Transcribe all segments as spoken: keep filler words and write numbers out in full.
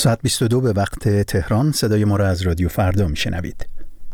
ساعت بیست و دو به وقت تهران. صدای ما را از رادیو فردا میشنوید.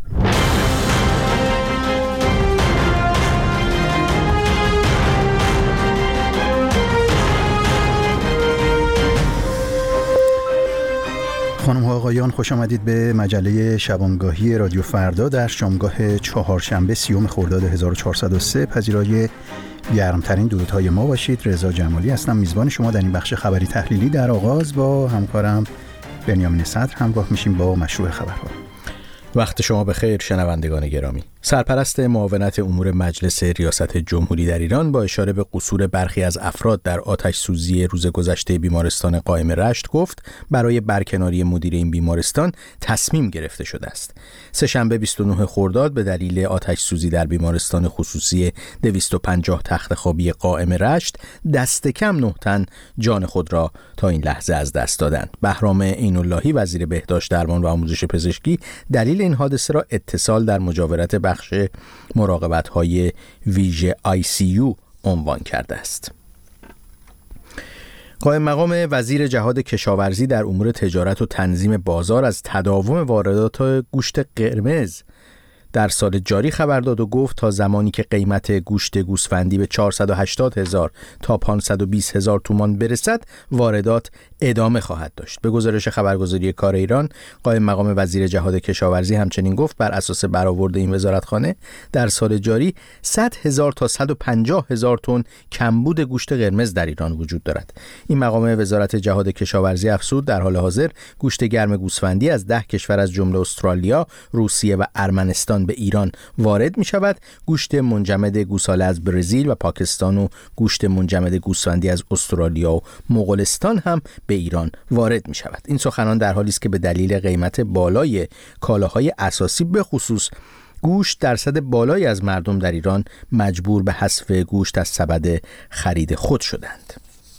خانم ها آقایان، خوش آمدید به مجله شبانگاهی رادیو فردا در شامگاه چهارشنبه سیوم خرداد هزار و چهارصد و سه. پذیرای گرمترین درودهای ما باشید. رضا جمالی هستم، میزبان شما در این بخش خبری تحلیلی. در آغاز با همکارم بنیامین صدر همراه میشیم با مشروع خبرها. وقت شما بخیر شنوندگان گرامی. سرپرست معاونت امور مجلس ریاست جمهوری در ایران با اشاره به قصور برخی از افراد در آتش سوزی روز گذشته بیمارستان قائم رشت گفت برای برکناری مدیر این بیمارستان تصمیم گرفته شده است. سه‌شنبه بیست و نه خرداد به دلیل آتش سوزی در بیمارستان خصوصی دویست و پنجاه تخت خوابی قائم رشت دست کم نه تن جان خود را تا این لحظه از دست دادند. بهرام عین‌اللهی وزیر بهداشت، درمان و آموزش پزشکی دلیل این حادثه را اتصال در مجاورت بخش مراقبت‌های ویژه آی سی یو عنوان کرده است. قائم مقام وزیر جهاد کشاورزی در امور تجارت و تنظیم بازار از تداوم واردات گوشت قرمز در سال جاری خبر داد و گفت تا زمانی که قیمت گوشت گوسفندی به چهارصد و هشتاد هزار تا پانصد و بیست هزار تومان برسد واردات ادامه خواهد داشت. به گزارش خبرگزاری کار ایران، قائم مقام وزیر جهاد کشاورزی همچنین گفت بر اساس برآورد این وزارتخانه در سال جاری صد هزار تا صد و پنجاه هزار تن کمبود گوشت قرمز در ایران وجود دارد. این مقام وزارت جهاد کشاورزی افزود در حال حاضر گوشت گرم گوسفندی از ده کشور از جمله استرالیا، روسیه و ارمنستان به ایران وارد می شود. گوشت منجمد گوساله از برزیل و پاکستان و گوشت منجمد گوسفندی از استرالیا و مغولستان هم به ایران وارد می شود. این سخنان در حالی است که به دلیل قیمت بالای کالاهای اساسی به خصوص گوشت درصد بالایی از مردم در ایران مجبور به حذف گوشت از سبد خرید خود شدند.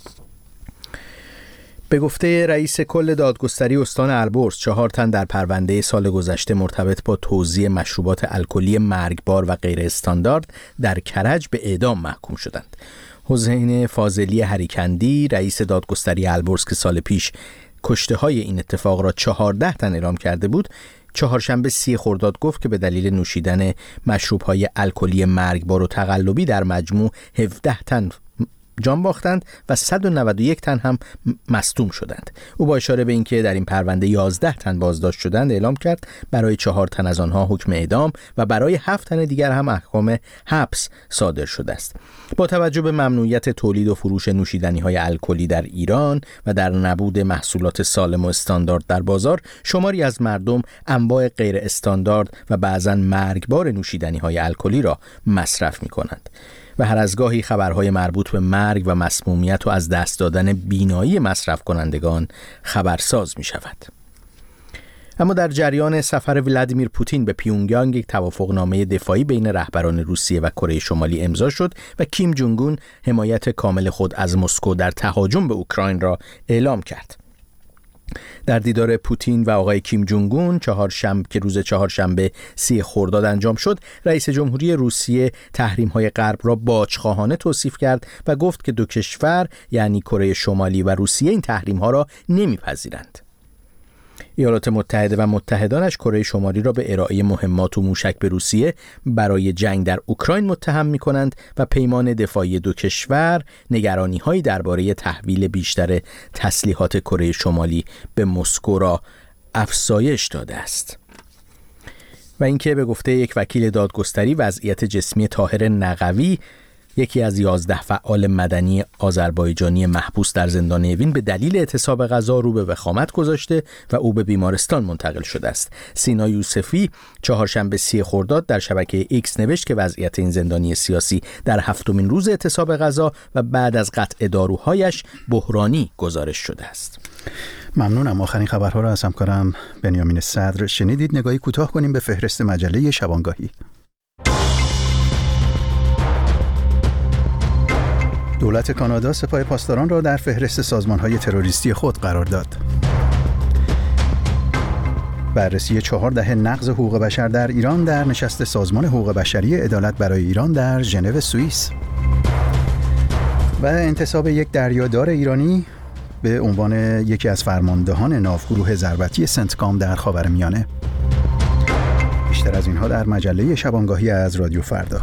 به گفته رئیس کل دادگستری استان البرز، چهار تن در پرونده سال گذشته مرتبط با توزیع مشروبات الکلی مرگبار و غیر استاندارد در کرج به اعدام محکوم شدند. حسین فاضلی هریکندی رئیس دادگستری البرز که سال پیش کشته های این اتفاق را چهارده تن اعلام کرده بود، چهارشنبه سی خرداد گفت که به دلیل نوشیدن مشروب‌های الکلی مرگبار و تقلبی در مجموع هفده تن جان باختند و صد و نود و یک تن هم مصدوم شدند. او با اشاره به اینکه در این پرونده یازده تن بازداشت شدند اعلام کرد برای چهار تن از آنها حکم اعدام و برای هفت تن دیگر هم احکام حبس صادر شده است. با توجه به ممنوعیت تولید و فروش نوشیدنی‌های الکلی در ایران و در نبود محصولات سالم و استاندارد در بازار، شماری از مردم انواع غیر استاندارد و بعضاً مرگبار نوشیدنی‌های الکلی را مصرف می‌کنند. و هر از گاهی خبرهای مربوط به مرگ و مسمومیت و از دست دادن بینایی مصرف کنندگان خبرساز می شود. اما در جریان سفر ولادیمیر پوتین به پیونگیانگ یک توافقنامه دفاعی بین رهبران روسیه و کره شمالی امضا شد و کیم جونگ اون حمایت کامل خود از مسکو در تهاجم به اوکراین را اعلام کرد. در دیدار پوتین و آقای کیم جونگ اون چهارشنبه که روز چهارشنبه سی خرداد انجام شد، رئیس جمهوری روسیه تحریم‌های غرب را باج‌خواهانه توصیف کرد و گفت که دو کشور یعنی کره شمالی و روسیه این تحریم‌ها را نمی‌پذیرند. ایالات متحده و متحدانش کره شمالی را به ارائه مهمات و موشک به روسیه برای جنگ در اوکراین متهم می‌کنند و پیمان دفاعی دو کشور نگرانی‌هایی درباره تحویل بیشتر تسلیحات کره شمالی به مسکو را افزایش داده است. و اینکه به گفته یک وکیل دادگستری وضعیت جسمی طاهر نقوی، یکی از یازده فعال مدنی آذربایجانی محبوس در زندان اوین، به دلیل اعتصاب غذا رو به وخامت گذاشته و او به بیمارستان منتقل شده است. سینا یوسفی چهارشنبه سی خرداد در شبکه ایکس نوشت که وضعیت این زندانی سیاسی در هفتمین روز اعتصاب غذا و بعد از قطع داروهایش بحرانی گزارش شده است. ممنونم. آخرین خبرها را از همکارم بنیامین صدر شنیدید. نگاهی کوتاه کنیم به فهرست مجله شبانگاهی. دولت کانادا سپاه پاسداران را در فهرست سازمان‌های تروریستی خود قرار داد. بررسی چهار دهه نقض حقوق بشر در ایران در نشست سازمان حقوق بشری عدالت برای ایران در ژنو سوئیس. و انتصاب یک دریادار ایرانی به عنوان یکی از فرماندهان ناوگروه ضربتی سنتکام در خاورمیانه. بیشتر از اینها در مجله شبانگاهی از رادیو فردا.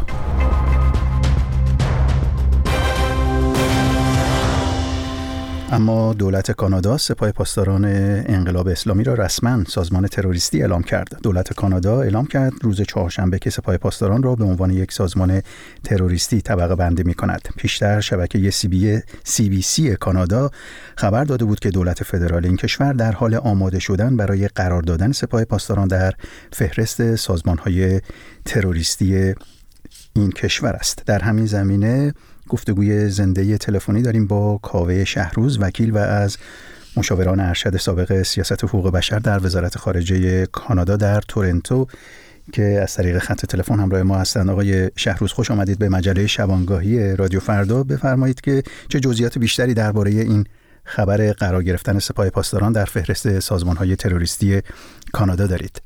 اما دولت کانادا سپاه پاسداران انقلاب اسلامی را رسما سازمان تروریستی اعلام کرد. دولت کانادا اعلام کرد روز چهارشنبه که سپاه پاسداران را به عنوان یک سازمان تروریستی طبقه بندی می‌کند. پیشتر شبکه سی بی سی بی سی کانادا خبر داده بود که دولت فدرال این کشور در حال آماده شدن برای قرار دادن سپاه پاسداران در فهرست سازمان‌های تروریستی این کشور است. در همین زمینه گفتگوی زنده تلفنی داریم با کاوه شهروز، وکیل و از مشاوران ارشد سابق سیاست حقوق بشر در وزارت خارجه کانادا در تورنتو که از طریق خط تلفن همراه ما هستند. آقای شهروز، خوش آمدید به مجله شبانگاهی رادیو فردا. بفرمایید که چه جزئیات بیشتری درباره این خبر قرار گرفتن سپاه پاسداران در فهرست سازمان‌های تروریستی کانادا دارید؟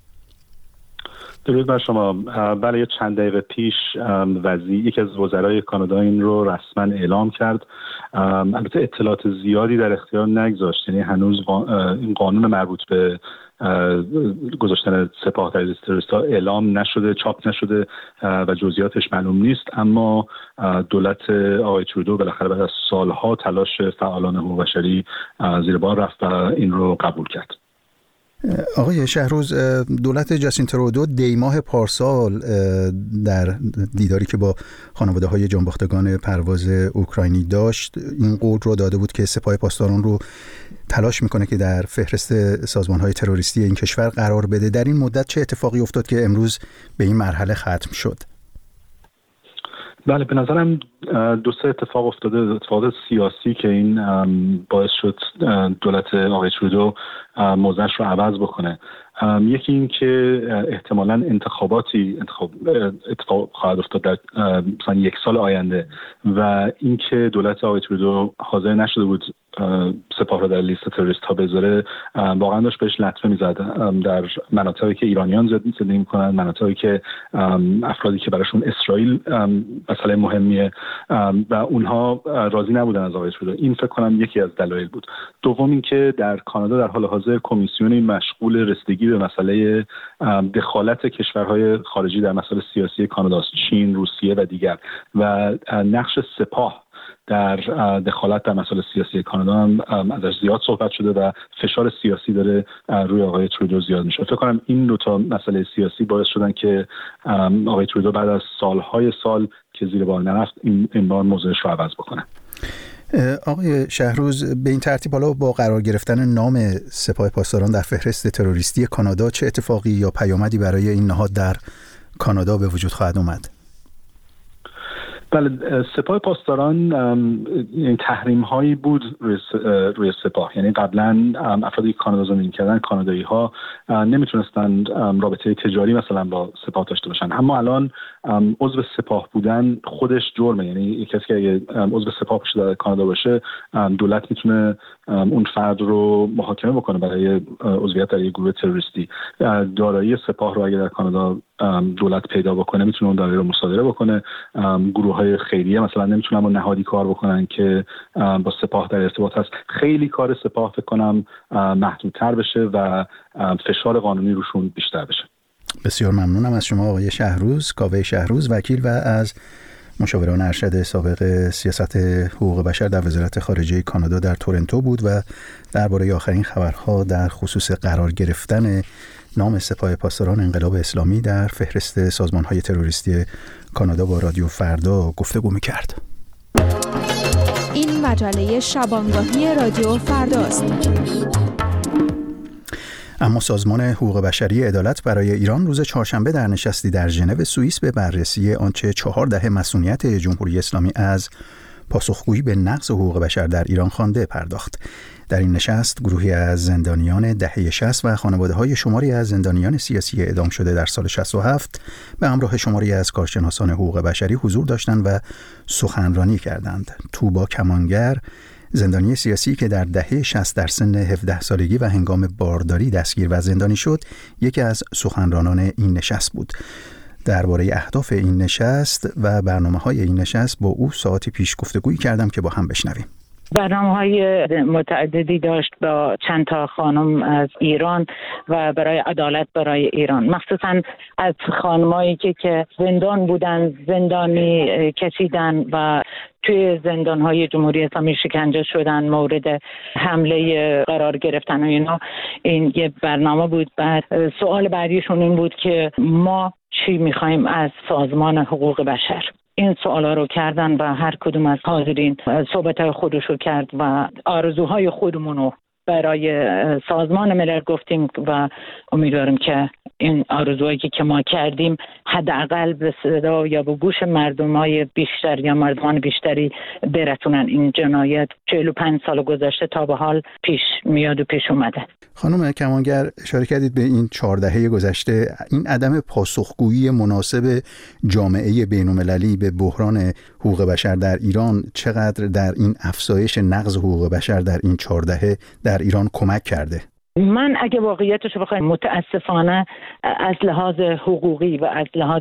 درود بر شما. بله، یه چند دقیقه پیش وزیر یکی از وزرای کانادا این رو رسما اعلام کرد. البته اطلاعات زیادی در اختیار نگذاشت، یعنی هنوز این قانون مربوط به گذاشتن سپاه تروریست‌ها اعلام نشده، چاپ نشده و جزئیاتش معلوم نیست. اما دولت آقای ترودو بالاخره بعد از سالها تلاش فعالان حقوق بشری زیر بار رفت و این رو قبول کرد. آقای شهروز، دولت جاستین ترودو دی ماه پارسال در دیداری که با خانواده های جانباختگان پرواز اوکراینی داشت این قول رو داده بود که سپاه پاسداران رو تلاش میکنه که در فهرست سازمان های تروریستی این کشور قرار بده. در این مدت چه اتفاقی افتاد که امروز به این مرحله ختم شد؟ بله، به نظرم دو سه اتفاق افتاده، اتفاقات سیاسی که این باعث شد دولت آقای ترودو موضعش رو عوض بکنه. یکی این که احتمالاً انتخاباتی انتخاب اتفاق خواهد افتاد در مثلا یک سال آینده و اینکه دولت آقای ترودو حاضر نشده بود سپاه را در لیست تروریست ها بذاره واقعا داشت بهش لطمه میزد. در مناطقی که ایرانیان زندگی میکنن، مناطقی که افرادی که براشون اسرائیل مسئله مهمیه و اونها راضی نبودن از آقای ترودو. این فکر کنم یکی از دلایل بود. دوم این که در کانادا در حال حاضر کمیسیونی مشغول رسیدگی به مسئله دخالت کشورهای خارجی در مسائل سیاسی کانادا، چین، روسیه و دیگر، و نقش سپاه در دخالت در مسائل سیاسی کانادا هم ازش زیاد صحبت شده و فشار سیاسی داره روی آقای ترودو زیاد میشه. فکر کنم این دو تا مسئله سیاسی باعث شدن که آقای ترودو بعد از سالهای سال که زیر بار نرفت این این بار موضعش رو عوض بکنه. آقای شهروز، به این ترتیب حالا با قرار گرفتن نام سپاه پاسداران در فهرست تروریستی کانادا چه اتفاقی یا پیامدی برای این نهاد در کانادا به وجود خواهد اومد؟ بله، سپاه پاسداران این تحریم هایی بود روی, روی سپاه. یعنی قبلا افرادی که کانادا زندگی کردن، کانادایی ها، نمیتونستند رابطه تجاری مثلا با سپاه داشته باشن. اما الان عضو سپاه بودن خودش جرمه. یعنی یک کسی که اگه عضو سپاه باشه در کانادا باشه، دولت میتونه اون فرد رو محاکمه بکنه برای عضویت در یک گروه تروریستی. دارایی سپاه رو اگه در کانادا دولت پیدا بکنه میتونه اون دارایی رو مصادره بکنه. گروه های خیریه مثلا نمیتونن با نهادی کار بکنن که با سپاه در ارتباط هست. خیلی کار سپاه فکر کنم محدودتر بشه و فشار قانونی روشون بیشتر بشه. بسیار ممنونم از شما آقای شهروز، کاوه شهروز، وکیل و از مشاوران ارشد سابق سیاست حقوق بشر در وزارت خارجه کانادا در تورنتو بود و درباره آخرین خبرها در خصوص قرار گرفتن نام سپاه پاسداران انقلاب اسلامی در فهرست سازمان‌های تروریستی کانادا با رادیو فردا گفتگو می‌کرد. این مجله شبانگاهی رادیو فرداست. اما سازمان حقوق بشری عدالت برای ایران روز چهارشنبه در نشستی در ژنو سوئیس به بررسی آنچه چهار دهه مسئولیت جمهوری اسلامی از پاسخگویی به نقض حقوق بشر در ایران خوانده پرداخت. در این نشست گروهی از زندانیان دهه شصت و خانواده‌های شماری از زندانیان سیاسی اعدام شده در سال شصت و هفت به همراه شماری از کارشناسان حقوق بشری حضور داشتند و سخنرانی کردند. توبا کمانگر، زندانی سیاسی که در دهه شصت در سن هفده سالگی و هنگام بارداری دستگیر و زندانی شد، یکی از سخنرانان این نشست بود. درباره اهداف این نشست و برنامه‌های این نشست با او ساعتی پیش گفتگویی کردم که با هم بشنویم. برنامه‌های متعددی داشت با چند تا خانم از ایران و برای عدالت برای ایران، مخصوصا از خانمایی که که زندان بودن، زندانی کشیدن و توی زندان‌های جمهوری اسلامی شکنجه شدن، مورد حمله قرار گرفتن و اینا. این یه برنامه بود. بعد سوال بعدیشون این بود که ما چی می‌خوایم از سازمان حقوق بشر. این سوالا رو کردن و هر کدوم از حاضرین صحبت‌های خودش رو کرد و آرزوهای خودمون رو برای سازمان ملل گفتیم و امیدوارم که این آرزوهایی که ما کردیم حداقل به صدا یا به گوش مردمای بیشتر یا مردمان بیشتری برسونن. این جنایت چهل و پنج سال گذشته تا به حال پیش میاد و پیش اومده. خانم کمانگر، اشاره کردید به این چهار دهه گذشته، این عدم پاسخگویی مناسب جامعه بین‌المللی به بحران حقوق بشر در ایران چقدر در این افزایش نقض حقوق بشر در این چهار دهه در ایران کمک کرده؟ من اگه واقعیتش بخوایم متاسفانه از لحاظ حقوقی و از لحاظ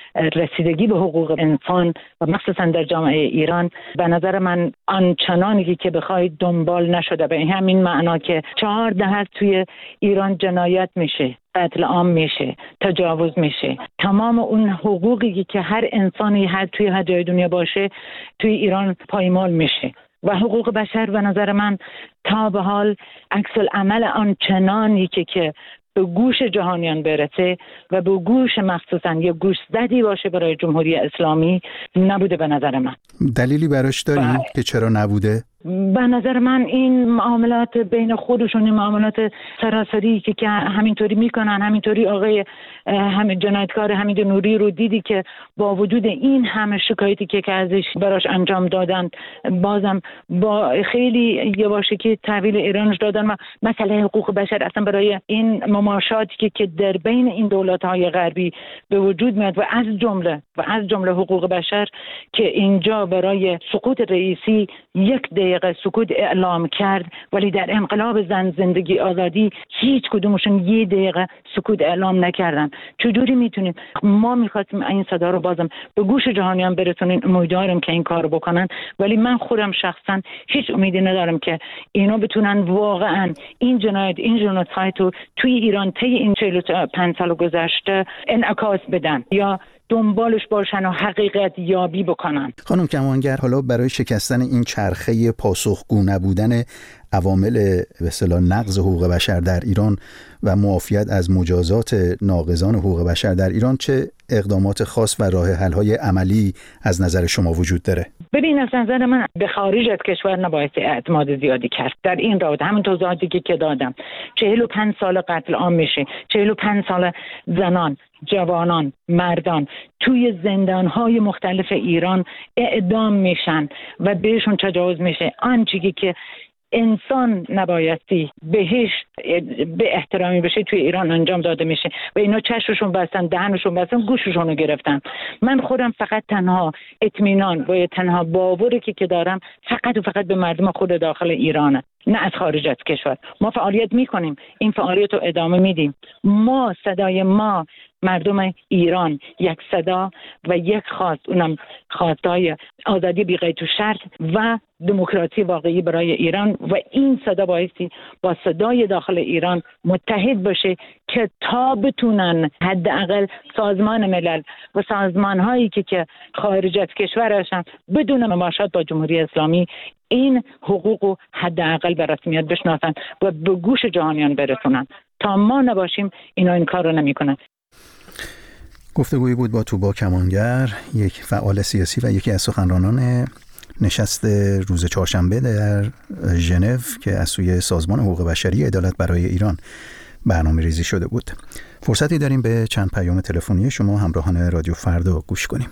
رسیدگی به حقوق انسان و مخصوصا در جامعه ایران به نظر من آنچنانی که بخواید دنبال نشده. به همین معنا که چهار دهه توی ایران جنایت میشه، قتل عام میشه، تجاوز میشه، تمام اون حقوقی که هر انسانی هر توی هر جای دنیا باشه توی ایران پایمال میشه و حقوق بشر به نظر من تا به حال عکس العمل آنچنانی که که به گوش جهانیان برسه و به گوش مخصوصا یا گوش زدی باشه برای جمهوری اسلامی نبوده به نظر من. دلیلی براش دارین که چرا نبوده؟ به نظر من این معاملات بین خودشون، این معاملات سراسری که که همینطوری میکنن، همینطوری آقای همین جنایتکار حمید نوری رو دیدی که با وجود این همه شکایتی که که ازش براش انجام دادن بازم با خیلی یواشکی تحویل ایرانش دادن و مسئله حقوق بشر اصلا برای این مماشاتی که که در بین این دولت‌های غربی به وجود میاد و از جمله و از جمله حقوق بشر که اینجا برای سقوط رئیسی یک دقیقه سکوت اعلام کرد، ولی در انقلاب زن زندگی آزادی هیچ کدومشون یه دقیقه سکوت اعلام نکردن. چجوری میتونیم ما میخواستیم این صدا رو بازم به گوش جهانیان برسونیم؟ امیدوارم که این کارو بکنن، ولی من خودم شخصا هیچ امیدی ندارم که اینا بتونن واقعا این جنایت این جنایت رو توی ایران طی این چهل و پنج سال گذشته انعکاس بدن یا دنبالش باشن و حقیقت یابی بکنن. خانم کمانگر، حالا برای شکستن این چرخه پاسخگو نبودن عوامل به اصطلاح نقض حقوق بشر در ایران و معافیت از مجازات ناقضان حقوق بشر در ایران چه اقدامات خاص و راه حل‌های عملی از نظر شما وجود داره؟ ببین، از نظر من به خارج از کشور نباید اعتماد زیادی کرد در این رابطه. همین توضیحاتی که دادم، چهل و پنج سال قتل عام میشه، چهل و پنج سال زنان، جوانان، مردان توی زندان‌های مختلف ایران اعدام میشن و بهشون تجاوز میشه. آنچه که انسان نبایستی بهش به احترامی بشه توی ایران انجام داده میشه و اینا چشمشون بستن، دهنشون بستن، گوششون رو گرفتن. من خودم فقط تنها اطمینان و تنها باوری که که دارم فقط و فقط به مردم خود داخل ایرانه، نه از خارج از کشور. ما فعالیت میکنیم، این فعالیت رو ادامه میدیم. ما صدای ما مردم ایران یک صدا و یک خواست، اونم خواستای آزادی بی قید و شرط و دموکراسی واقعی برای ایران و این صدا بایستی با صدای داخل ایران متحد باشه که تا بتونن حداقل سازمان ملل و سازمان هایی که که خارج از کشور هستن بدون مماشات با جمهوری اسلامی این حقوق رو حداقل به رسمیت بشناسن و به گوش جهانیان برسونن. تا ما نباشیم اینا این کار رو نمیکنن. گفتگویی بود با توبا کمانگر، یک فعال سیاسی و یکی از سخنرانان نشست روز چهارشنبه در ژنو که از سوی سازمان حقوق بشری عدالت برای ایران برنامه ریزی شده بود. فرصتی داریم به چند پیام تلفنی شما همراهان رادیو فردا گوش کنیم.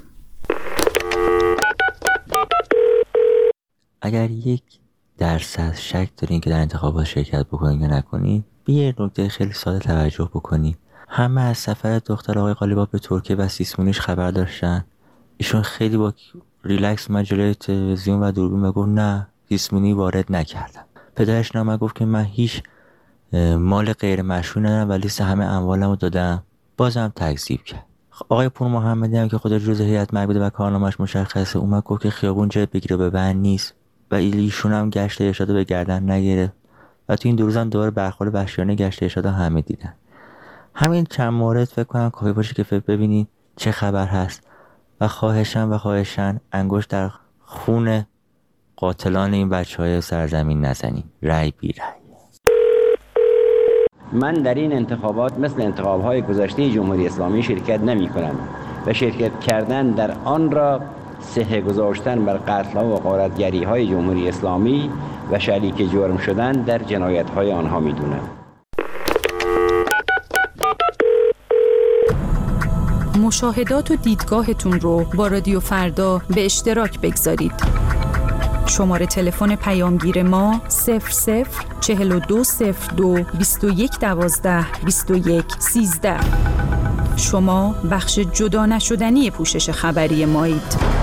اگر یک درصد شک دارین که در انتخابات شرکت بکنین یا نکنین، به یه نکته خیلی ساده توجه بکنین. همه از سفر دختر آقای قالیباف به ترکیه و سیسمونیش خبر داشتن. ایشون خیلی با ریلکس اومد جلوی تلویزیون و دوربین و گفت نه، سیسمونی وارد نکردم. پدرش نامه گفت که من هیچ مال غیر مشروع ندارم و لیست همه اموالمو دادم. بازم تکذیب کرد. آقای پور محمدی هم که خود جزء هیئت مرگ بوده و کارنامه‌اش مشخصه، اومد گفت که خیابون جای بگیره به بند نیست. و ایشون هم گشت ارشاد به گردن نگرفت و تو این دو روز هم دوباره برخورد وحشیانه گشت ارشاد همه دیدن. همین چند مورد فکر کنم کافی باشه که فکر ببینید چه خبر هست و خواهشاً و خواهشاً انگشت در خون قاتلان این بچهای سرزمین نزنید. رای بی رای. من در این انتخابات مثل انتخاب‌های گذشته جمهوری اسلامی شرکت نمی‌کنم و شرکت کردن در آن را صحه گذاشتن بر قتل‌ها و غارتگری‌های جمهوری اسلامی و شریک جرم شدن در جنایت‌های آنها می‌دونم. مشاهدات و دیدگاهتون رو با رادیو فردا به اشتراک بگذارید. شماره تلفن پیامگیر ما صفر صفر چهل و دو صفر دو بیست و یک دوازده بیست و یک سیزده. شما بخش جدا نشدنی پوشش خبری مایید.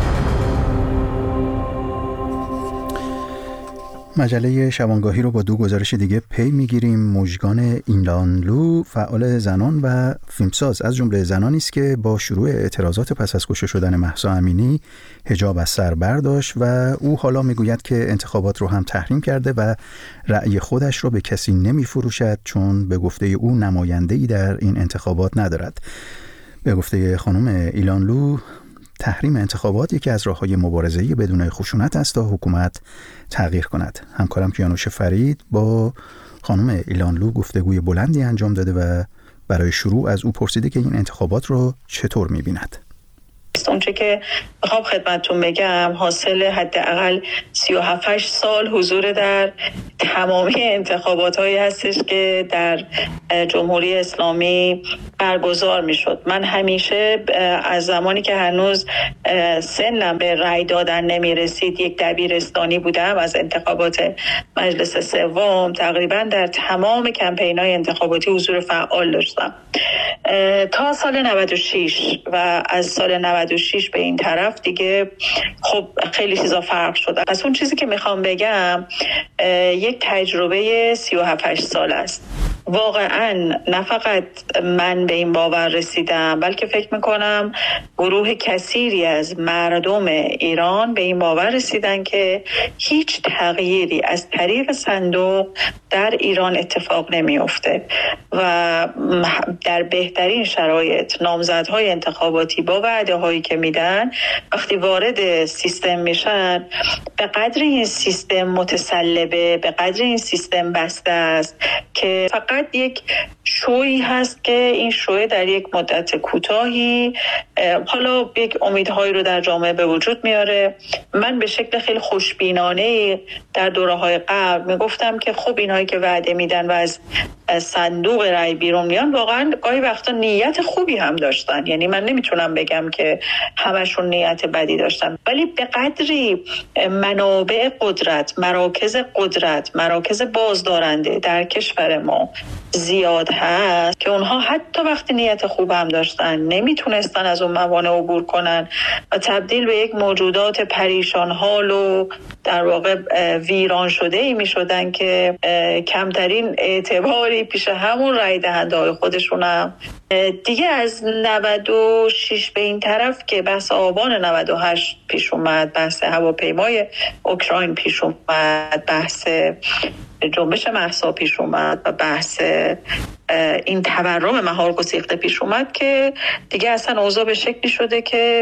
مجله شبانگاهی رو با دو گزارش دیگه پی میگیریم. مژگان ایلانلو فعال زنان و فیلمساز از جمله زنانی است که با شروع اعتراضات پس از کشته شدن مهسا امینی حجاب از سر برداشت و او حالا میگوید که انتخابات رو هم تحریم کرده و رأی خودش رو به کسی نمیفروشد چون به گفته او نماینده‌ای در این انتخابات ندارد. به گفته خانم ایلانلو تحریم انتخابات یکی از راه‌های مبارزه‌ای بدون خشونت است تا حکومت تغییر کند. همکارم کیانوش فرید با خانم ایلانلو گفتگوی بلندی انجام داده و برای شروع از او پرسیده که این انتخابات رو چطور می‌بیند. اونچه که بخوام خدمتتون بگم حاصل حداقل سی و هفت سال حضور در تمامی انتخابات هایی هستش که در جمهوری اسلامی برگزار می شد. من همیشه از زمانی که هنوز سنم به رأی دادن نمی رسید یک دبیرستانی بودم، از انتخابات مجلس سوم تقریبا در تمام کمپین های انتخاباتی حضور فعال داشتم تا سال نود و شش و از سال نود و شش به این طرف دیگه خب خیلی چیزا فرق شده. از اون چیزی که میخوام بگم یک تجربه سی و هفت سال است. واقعا نه فقط من به این باور رسیدم بلکه فکر میکنم گروه کثیری از مردم ایران به این باور رسیدن که هیچ تغییری از طریق صندوق در ایران اتفاق نمیفته و در بهترین شرایط نامزدهای انتخاباتی با وعده هایی که میدن وقتی وارد سیستم میشن به قدر این سیستم متسلبه، به قدر این سیستم بسته است که فقط یک شویی هست که این شوی در یک مدت کوتاهی حالا یک امیدهایی رو در جامعه به وجود میاره. من به شکل خیلی خوشبینانه در دوره‌های قبل میگفتم که خب اینهایی که وعده میدن و از صندوق رای بیرون میان واقعا گاهی وقتا نیت خوبی هم داشتن، یعنی من نمیتونم بگم که همشون نیت بدی داشتن، ولی به قدری منابع قدرت، مراکز قدرت، مراکز بازدارنده در کشور ما زیاد هست که اونها حتی وقتی نیت خوب هم داشتن نمیتونستن از اون موانع عبور کنن و تبدیل به یک موجودات پریشان حال و در واقع ویران شده ای میشدن که کمترین اعتباری پیش همون رای دهنده های خودشون هم دیگه. از نود و شش به این طرف که بحث آبان نود و هشت پیش اومد، بحث هواپیمای اوکراین پیش اومد، بحث جنبش مهسا پیش اومد و بحث این تورم مهار گسیخته پیش اومد که دیگه اصلا اوضاع به شکلی شده که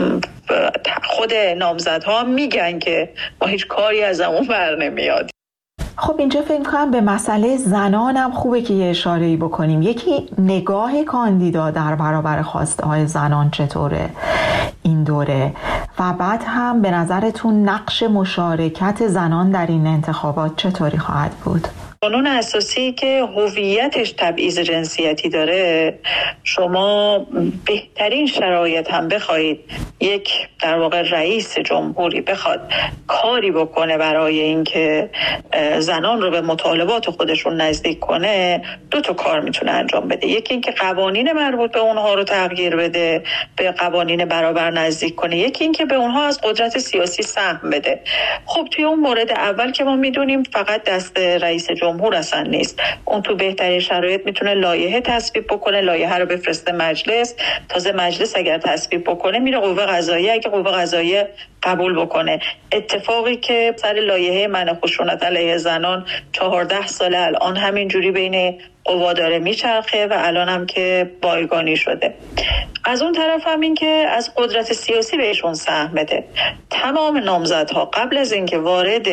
خود نامزدها هم میگن که ما هیچ کاری از اون بر نمیاد. خب اینجا فکر کنم به مسئله زنان هم خوبه که یه اشاره‌ای بکنیم. یکی نگاه کاندیدا در برابر خواسته های زنان چطوره این دوره و بعد هم به نظرتون نقش مشارکت زنان در این انتخابات چطوری خواهد بود؟ قانون اساسی که هویتش تبعیض جنسیتی داره، شما بهترین شرایط هم بخواید یک در واقع رئیس جمهوری بخواد کاری بکنه برای اینکه زنان رو به مطالبات خودشون نزدیک کنه، دو تا کار میتونه انجام بده. یکی اینکه قوانین مربوط به اونها رو تغییر بده، به قوانین برابر نزدیک کنه. یکی اینکه به اونها از قدرت سیاسی سهم بده. خب توی اون مورد اول که ما میدونیم فقط دست رئیس جمهوری جمهور اصلا نیست. اون تو بهترین شرایط میتونه لایحه تصویب بکنه، لایحه رو بفرسته مجلس، تازه مجلس اگر تصویب بکنه میره قوه قضاییه، اگه قوه قضاییه قبول بکنه. اتفاقی که سر لایحه منع خشونت علیه زنان چهارده ساله الان همینجوری بین قوا داره میچرخه و الان هم که بایگانی شده. از اون طرف هم این که از قدرت سیاسی بهشون سهم بده. تمام نامزدها قبل از اینکه وارد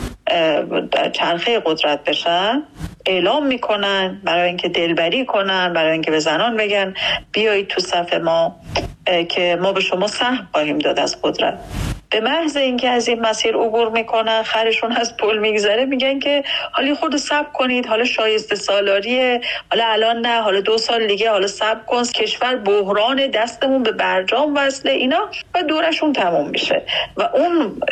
چرخه قدرت بشن اعلام میکنن برای اینکه دلبری کنن، برای اینکه به زنان بگن بیایید تو صف ما که ما به شما سهم خواهیم داد از قدرت. به محض اینکه از این مسیر عبور میکنن، خرشون از پل میگذره، میگن که حالا خود صبر کنید، حالا شایسته سالاریه، حالا الان نه، حالا دو سال دیگه، حالا صبر کن، کشور بحران، دستمون به برجام وصله، اینا و دورشون تموم میشه و اون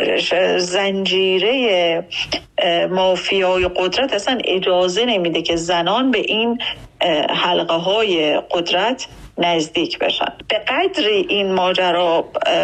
زنجیره مافیای قدرت اصلا اجازه نمیده که زنان به این حلقه های قدرت نزدیک بشن. به قدری این ماجرا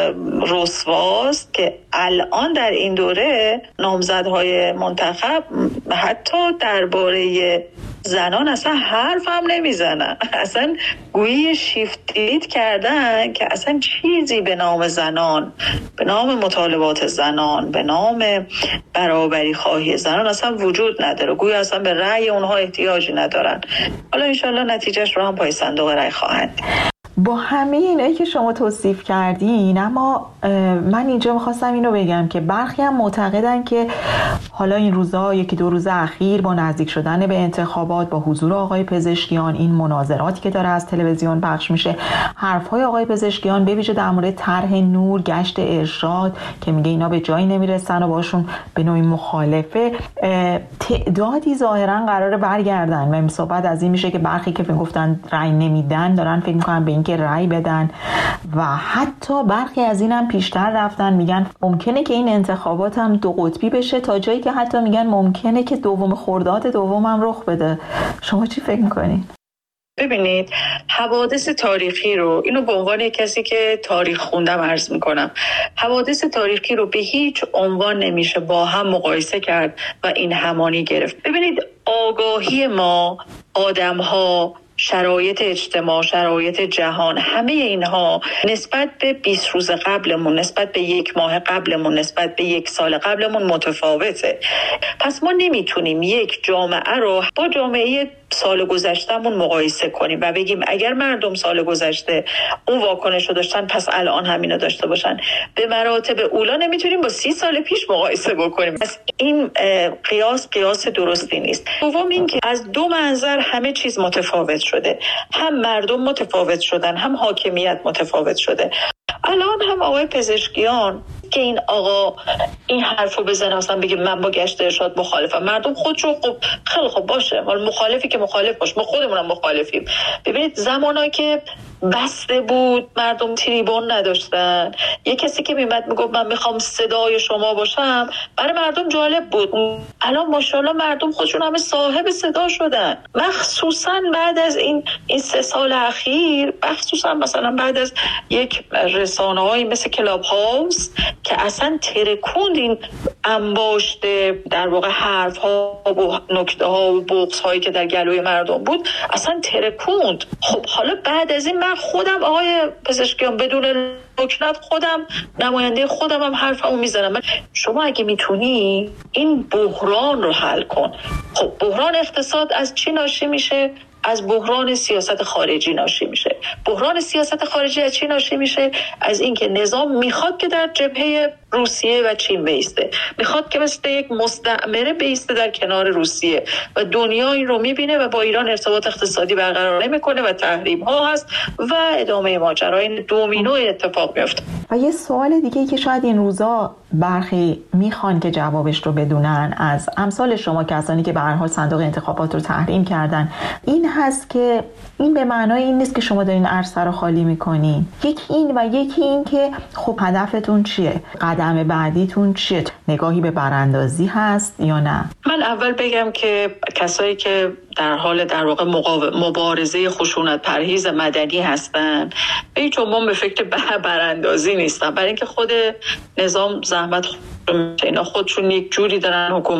رسواست که الان در این دوره نامزدهای منتخب حتی درباره زنان اصلا حرف هم نمیزنن، اصلا گویی شیفت دیلیت کردن که اصلا چیزی به نام زنان، به نام مطالبات زنان، به نام برابری خواهی زنان اصلا وجود نداره، گویی اصلا به رأی اونها احتیاجی ندارن. حالا انشالله نتیجهش رو هم پای صندوق رأی خواهند. با همه اینایی که شما توصیف کردین، اما من اینجا میخواستم اینو بگم که برخی هم معتقدن که حالا این روزها، یکی دو روز اخیر با نزدیک شدن به انتخابات، با حضور آقای پزشکیان، این مناظراتی که داره از تلویزیون پخش میشه، حرفهای آقای پزشکیان به ویژه در مورد طرح نور، گشت ارشاد که میگه اینا به جایی نمیرسن و باشون به نوعی مخالفه، تعدادی ظاهرا قراره برگردن و صحبت از این میشه که برخی که فکر گفتن رأی نمیدن دارن فکر میکنن به این که رأی بدن و حتی برخی از اینم پیشتر رفتن میگن ممکنه که این انتخابات هم دو قطبی بشه، تا جایی که حتی میگن ممکنه که دوم خرداد دوم هم رخ بده. شما چی فکر میکنین؟ ببینید، حوادث تاریخی رو، اینو به عنوان کسی که تاریخ خوندم عرض میکنم، حوادث تاریخی رو به هیچ عنوان نمیشه با هم مقایسه کرد و این همانی گرفت. ببینید، آگاهی ما، آدم‌ها، شرایط اجتماع، شرایط جهان، همه اینها نسبت به بیست روز قبلمون، نسبت به یک ماه قبلمون، نسبت به یک سال قبلمون متفاوته. پس ما نمیتونیم یک جامعه رو با جامعه سال گذشتهمون مقایسه کنیم و بگیم اگر مردم سال گذشته اون واکنش رو داشتن پس الان همینو داشته باشن. به مراتب اولا نمیتونیم با سی سال پیش مقایسه بکنیم. پس این قیاس قیاس درستی نیست. دوم این که از دو منظر همه چیز متفاوت شده، هم مردم متفاوت شدن، هم حاکمیت متفاوت شده. الان هم آقای پزشکیان که این آقا این حرفو بزنه مثلا بگه من با گشت ارشاد مخالفم، مردم خودشو خب خیلی خوب باشه، حالا مخالفی که مخالف باش، ما خودمونم مخالفیم. ببینید زمانایی که بسته بود، مردم تریبون نداشتن، یه کسی که میمد میگفت من میخوام صدای شما باشم، برای مردم جالب بود. الان ماشاءالله مردم خودشون همه صاحب صدا شدن، مخصوصا بعد از این این سه سال اخیر، مخصوصا مثلا بعد از یک رسانه‌هایی مثل کلاب هاوس که اصلا ترکوند این انباشته در واقع حرف ها و نکته ها و بغض هایی که در گلوی مردم بود، اصلا ترکوند. خب حالا بعد از این من خودم آقای پزشکیان بدون لکنت خودم نماینده خودم هم حرفمو میزنم. من شما اگه میتونی این بحران رو حل کن. خب بحران اقتصاد از چی ناشی میشه؟ از بحران سیاست خارجی ناشی میشه. بحران سیاست خارجی از چی ناشی میشه؟ از اینکه نظام میخواد که در جبهه روسیه و چین بیسته، میخواد که مثل یک مستعمره بیسته در کنار روسیه و دنیا این رو میبینه و با ایران ارتباط اقتصادی برقرار نمیکنه و تحریم ها هست و ادامه ماجرای دومینو اتفاق میفته. و یه سوال دیگه که شاید این روزا برخی میخوان که جوابش رو بدونن از امثال شما، کسانی که به هر حال صندوق انتخابات رو تحریم کردن، این هست که این به معنای این نیست که شما دارین عرصه رو خالی میکنین. یکی این و یکی این که خب هدفتون چیه؟ قدم بعدیتون چیه؟ نگاهی به براندازی هست یا نه؟ من اول بگم که کسایی که در حال در واقع مبارزه خشونت پرهیز مدنی هستن به هیچ عنوان به فکر براندازی نیستن، برای اینکه خود نظام زحمت خودشون، اینا خودشون یک جوری دارن حکومت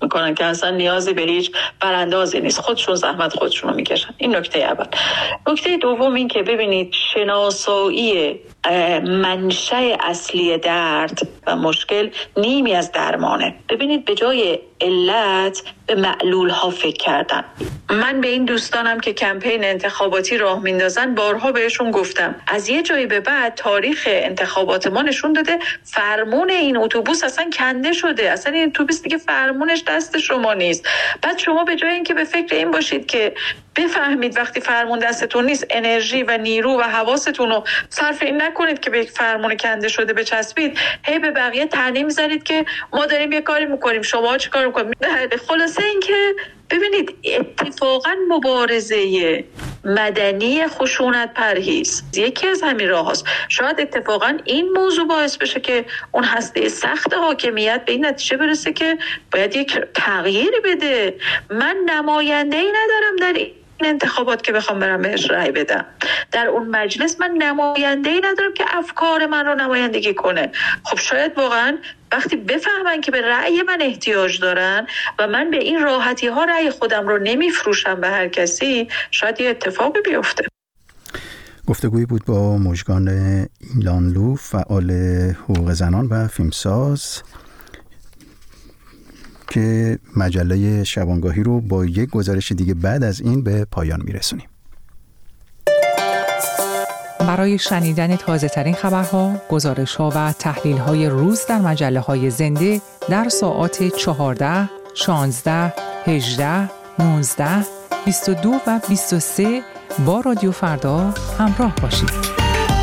میکنن که اصلا نیازی به هیچ براندازی نیست، خودشون زحمت خودشونو میکشن. این نکته اول. نکته دوم این که ببینید شناسایی منشأ اصلی درد و مشکل نیمی از درمانه. ببینید به جای علت به معلول ها فکر کردن. من به این دوستانم که کمپین انتخاباتی راه میندازن بارها بهشون گفتم از یه جایی به بعد تاریخ انتخابات ما نشون داده فرمون این اتوبوس اصلا کنده شده، اصلا این اتوبوس دیگه فرمونش دست شما نیست. بعد شما به جای اینکه به فکر این باشید که بفهمید وقتی فرمون دستتون نیست انرژی و نیرو و حواستون رو صرف این نکنید که به فرمون کنده شده بچسبید، هی به بقیه طعنه می‌زنید که ما داریم یه کاری می‌کنیم شما چه کار می‌کنید. خلاصه این که ببینید اتفاقا مبارزه مدنی خشونت پرهیز یکی از همین راه هاست. شاید اتفاقا این موضوع باعث بشه که اون هسته سخت حاکمیت به این نتیجه برسه که باید یک تغییری بده. من نماینده ای ندارم در این انتخابات که بخوام برم بهش رأی بدم، در اون مجلس من نماینده ای ندارم که افکار من رو نمایندگی کنه. خب شاید واقعا وقتی بفهمن که به رأی من احتیاج دارن و من به این راحتی ها رأی خودم رو نمیفروشم به هر کسی، شاید یه اتفاقی بیفته. گفتگویی بود با مژگان ایلانلو، فعال حقوق زنان و فیلمساز، که مجله شبانگاهی رو با یک گزارش دیگه بعد از این به پایان میرسونیم. برای شنیدن تازه ترین خبرها، گزارش‌ها و تحلیل‌های روز در مجله‌های زنده در ساعات چهارده، شانزده، هجده، نوزده، بیست و دو و بیست و سه با رادیو فردا همراه باشید.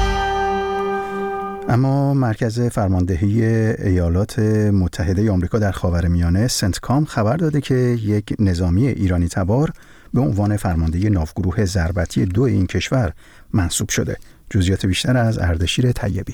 اما مرکز فرماندهی ایالات متحده آمریکا در خاورمیانه سنتکام خبر داده که یک نظامی ایرانی تبار به عنوان فرمانده ناوگروه ضربتی دو این کشور منصوب شده. جزئیات بیشتر از اردشیر طیبی.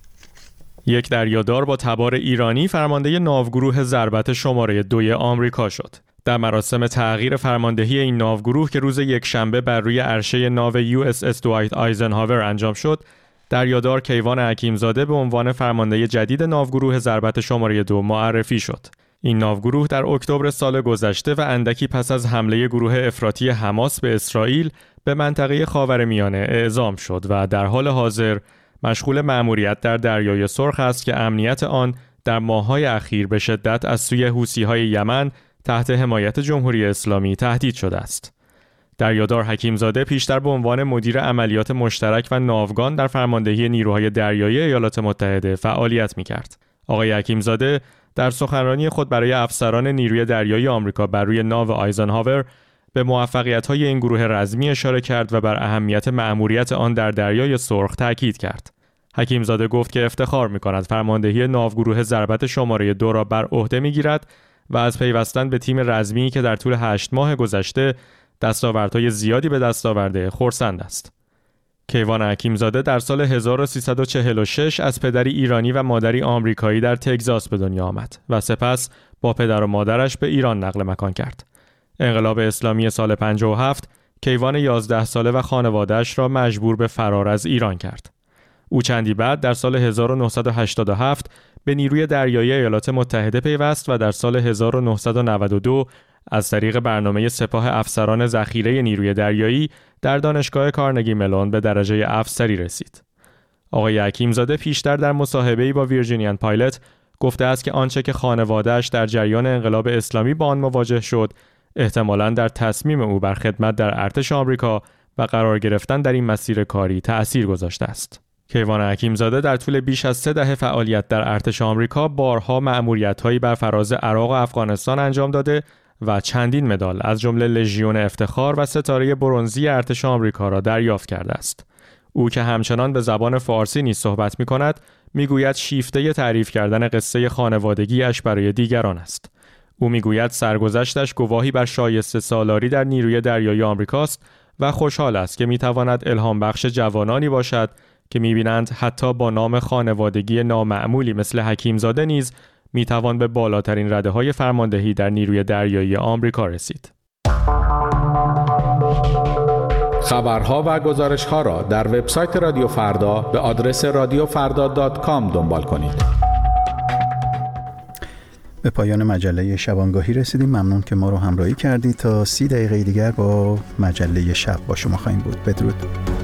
یک دریادار با تبار ایرانی فرمانده ناوگروه ضربت شماره دوی آمریکا شد. در مراسم تغییر فرماندهی این ناوگروه که روز یکشنبه بر روی عرشه ناو یو اس اس دوایت آیزنهاور انجام شد، دریادار کیوان حکیمزاده به عنوان فرمانده جدید ناوگروه ضربت شماره دو معرفی شد. این ناوگروه در اکتبر سال گذشته و اندکی پس از حمله گروه افراطی حماس به اسرائیل به منطقه خاورمیانه اعزام شد و در حال حاضر مشغول مأموریت در دریای سرخ است که امنیت آن در ماه‌های اخیر به شدت از سوی حوثی‌های یمن تحت حمایت جمهوری اسلامی تهدید شده است. دریادار حکیمزاده پیشتر به عنوان مدیر عملیات مشترک و ناوگان در فرماندهی نیروهای دریایی ایالات متحده فعالیت می‌کرد. آقای حکیمزاده در سخنرانی خود برای افسران نیروی دریایی آمریکا بر روی ناو آیزنهاور به موفقیت‌های این گروه رزمی اشاره کرد و بر اهمیت مأموریت آن در دریای سرخ تاکید کرد. حکیمزاده گفت که افتخار می‌کند فرماندهی ناوگروه ضربت شماره دو را بر عهده می‌گیرد و از پیوستن به تیم رزمی که در طول هشت ماه گذشته دستاوردهای زیادی به دست آورده خرسند است. کیوان حکیمزاده در سال هزار و سیصد و چهل و شش از پدری ایرانی و مادری آمریکایی در تگزاس به دنیا آمد و سپس با پدر و مادرش به ایران نقل مکان کرد. انقلاب اسلامی سال پنجاه و هفت کیوان یازده ساله و خانواده‌اش را مجبور به فرار از ایران کرد. او چندی بعد در سال هزار و نهصد و هشتاد و هفت به نیروی دریایی ایالات متحده پیوست و در سال هزار و نهصد و نود و دو از طریق برنامه سپاه افسران ذخیره نیروی دریایی در دانشگاه کارنگی ملون به درجه افسری رسید. آقای حکیمزاده پیشتر در مصاحبه‌ای با ویرجینیان پایلت گفته است که آنچه که خانواده‌اش در جریان انقلاب اسلامی با آن مواجه شد، احتمالاً در تصمیم او بر خدمت در ارتش آمریکا و قرار گرفتن در این مسیر کاری تأثیر گذاشته است. کیوان حکیمزاده در طول بیش از سه دهه فعالیت در ارتش آمریکا بارها مأموریت‌هایی بر فراز عراق و افغانستان انجام داده و چندین مدال از جمله لژیون افتخار و ستاره برنزی ارتش آمریکا را دریافت کرده است. او که همچنان به زبان فارسی نیز صحبت می‌کند، می‌گوید شیفته تعریف کردن قصه خانوادگی‌اش برای دیگران است. او می‌گوید سرگذشتش گواهی بر شایسته سالاری در نیروی دریایی آمریکاست و خوشحال است که می‌تواند الهام بخش جوانانی باشد که می‌بینند حتی با نام خانوادگی نامعمولی مثل حکیمزاده نیز می‌توان به بالاترین رده‌های فرماندهی در نیروی دریایی آمریکا رسید. خبرها و گزارش‌ها را در وبسایت رادیو فردا به آدرس رادیو فردا دات کام دنبال کنید. به پایان مجله شبانگاهی رسیدیم. ممنون که ما رو همراهی کردید. تا سی دقیقه دیگر با مجله شب با شما خواهیم بود. بدرود.